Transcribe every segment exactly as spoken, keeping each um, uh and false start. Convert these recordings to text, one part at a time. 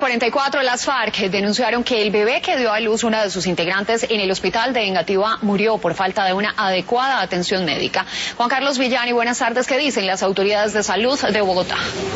cuarenta y cuatro, las FARC denunciaron que el bebé que dio a luz una de sus integrantes en el hospital de Engativá murió por falta de una adecuada atención médica. Juan Carlos Villani, buenas tardes. ¿Qué dicen las autoridades de salud de Bogotá?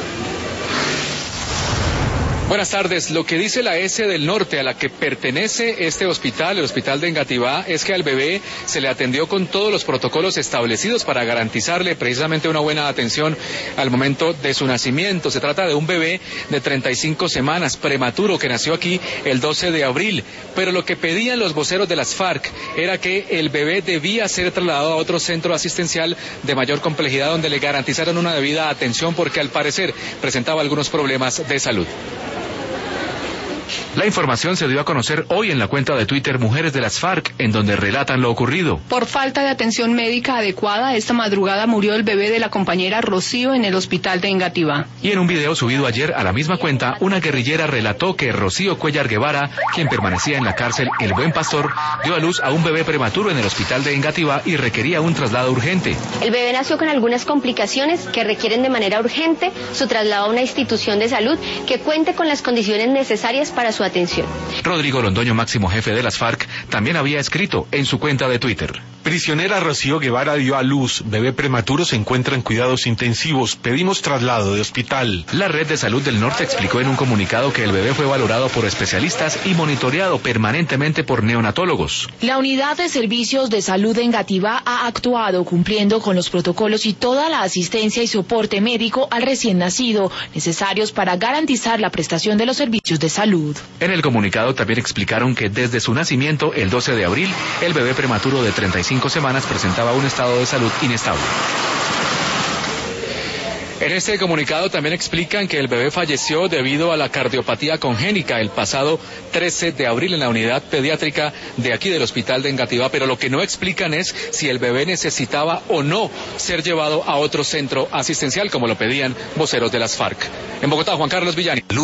Buenas tardes. Lo que dice la S del Norte, a la que pertenece este hospital, el hospital de Engativá, es que al bebé se le atendió con todos los protocolos establecidos para garantizarle precisamente una buena atención al momento de su nacimiento. Se trata de un bebé de treinta y cinco semanas, prematuro, que nació aquí el doce de abril. Pero lo que pedían los voceros de las FARC era que el bebé debía ser trasladado a otro centro asistencial de mayor complejidad donde le garantizaran una debida atención porque al parecer presentaba algunos problemas de salud. La información se dio a conocer hoy en la cuenta de Twitter Mujeres de las FARC, en donde relatan lo ocurrido. Por falta de atención médica adecuada, esta madrugada murió el bebé de la compañera Rocío en el hospital de Engativá. Y en un video subido ayer a la misma cuenta, una guerrillera relató que Rocío Cuellar Guevara, quien permanecía en la cárcel El Buen Pastor, dio a luz a un bebé prematuro en el hospital de Engativá y requería un traslado urgente. El bebé nació con algunas complicaciones que requieren de manera urgente su traslado a una institución de salud que cuente con las condiciones necesarias para su atención. Rodrigo Londoño, máximo jefe de las FARC, también había escrito en su cuenta de Twitter: Prisionera Rocío Guevara dio a luz, bebé prematuro se encuentra en cuidados intensivos, pedimos traslado de hospital. La Red de Salud del Norte explicó en un comunicado que el bebé fue valorado por especialistas y monitoreado permanentemente por neonatólogos. La Unidad de Servicios de Salud de Engativá ha actuado cumpliendo con los protocolos y toda la asistencia y soporte médico al recién nacido, necesarios para garantizar la prestación de los servicios de salud. En el comunicado también explicaron que desde su nacimiento, el doce de abril, el bebé prematuro de treinta y cinco semanas presentaba un estado de salud inestable. En este comunicado también explican que el bebé falleció debido a la cardiopatía congénita el pasado trece de abril en la unidad pediátrica de aquí del hospital de Engativá, pero lo que no explican es si el bebé necesitaba o no ser llevado a otro centro asistencial como lo pedían voceros de las FARC. En Bogotá, Juan Carlos Villani.